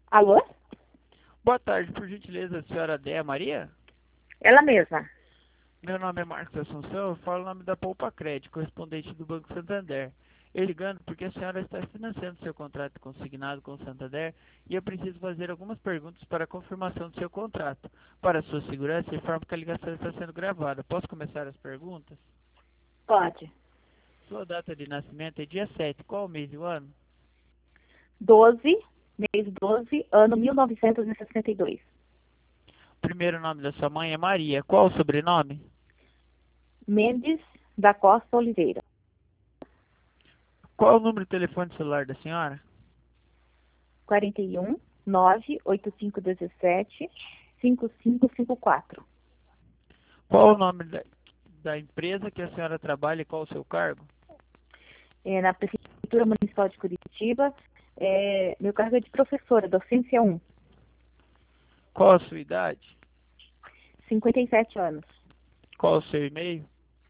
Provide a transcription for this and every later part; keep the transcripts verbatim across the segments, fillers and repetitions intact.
Alô? Boa tarde, por gentileza, a senhora Déia Maria? Ela mesma. Meu nome é Marcos Assunção, eu falo o nome da Poupa Crédito, correspondente do Banco Santander. Eu ligando porque a senhora está financiando seu contrato consignado com o Santander e eu preciso fazer algumas perguntas para a confirmação do seu contrato. Para sua segurança, informo que a ligação está sendo gravada. Posso começar as perguntas? Pode. Sua data de nascimento é dia sete. Qual o mês e o ano? Doze, mês doze, ano mil novecentos e sessenta e dois. O primeiro nome da sua mãe é Maria. Qual o sobrenome? Mendes da Costa Oliveira. Qual o número de telefone celular da senhora? quarenta e um, nove oito cinco um sete, cinco cinco cinco quatro. Qual o nome da, da empresa que a senhora trabalha e qual o seu cargo? É, na Prefeitura Municipal de Curitiba, é, meu cargo é de professora, docência um. Qual a sua idade? cinquenta e sete anos. Qual o seu e-mail?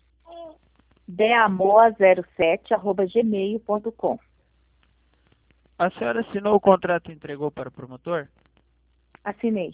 deamoa zero sete arroba gmail ponto com. A senhora assinou o contrato e entregou para o promotor? Assinei.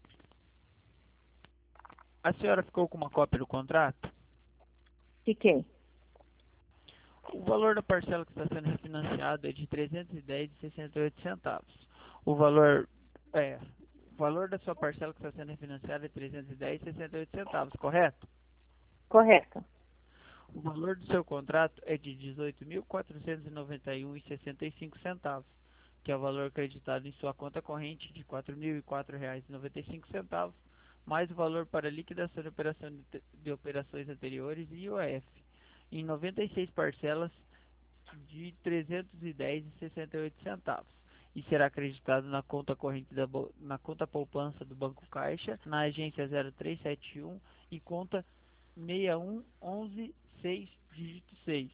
A senhora ficou com uma cópia do contrato? Fiquei. O valor da parcela que está sendo refinanciada é de trezentos e dez reais e sessenta e oito centavos. O valor é, o valor da sua parcela que está sendo refinanciada é trezentos e dez reais e sessenta e oito centavos, correto? Correto. O valor do seu contrato é de dezoito mil quatrocentos e noventa e um reais e sessenta e cinco centavos, que é o valor acreditado em sua conta corrente de quatro mil e quatro reais e noventa e cinco centavos, mais o valor para liquidação de, operação de, de operações anteriores e I O F, em noventa e seis parcelas de trezentos e dez reais e sessenta e oito centavos. E será acreditado na conta corrente da na conta poupança do Banco Caixa, na agência zero três sete um e conta seis um um um seis dígito seis.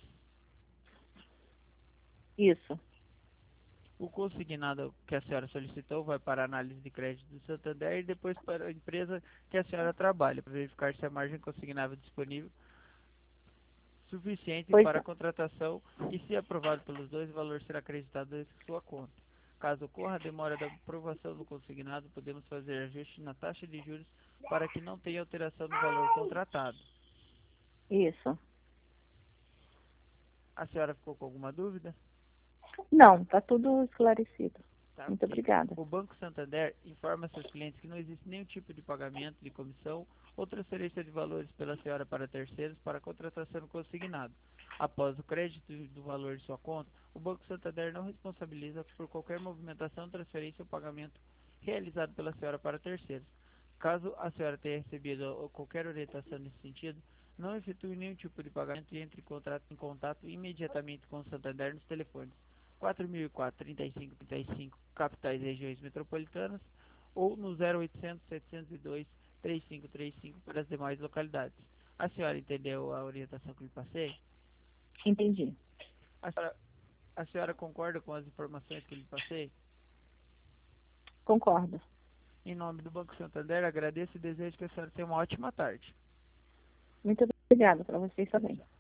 Isso. O consignado que a senhora solicitou vai para a análise de crédito do Santander e depois para a empresa que a senhora trabalha, para verificar se a margem consignável disponível suficiente Pois para a não. contratação e, se aprovado pelos dois, o valor será acreditado em sua conta. Caso ocorra a demora da aprovação do consignado, podemos fazer ajuste na taxa de juros para que não tenha alteração no valor contratado. Isso. A senhora ficou com alguma dúvida? Não, está tudo esclarecido. Tá, Muito ok. obrigada. O Banco Santander informa seus clientes que não existe nenhum tipo de pagamento de comissão ou transferência de valores pela senhora para terceiros para contratação consignado. Após o crédito do valor de sua conta, o Banco Santander não responsabiliza por qualquer movimentação, transferência ou pagamento realizado pela senhora para terceiros. Caso a senhora tenha recebido qualquer orientação nesse sentido, não efetue nenhum tipo de pagamento e entre em contato, em contato imediatamente com o Santander nos telefones quatro mil e quatro, trinta e cinco, trinta e cinco, capitais e regiões metropolitanas, ou no zero oitocentos, setecentos e dois, trinta e cinco trinta e cinco para as demais localidades. A senhora entendeu a orientação que lhe passei? Entendi. A senhora, a senhora concorda com as informações que lhe passei? Concordo. Em nome do Banco Santander, agradeço e desejo que a senhora tenha uma ótima tarde. Muito obrigada para vocês também.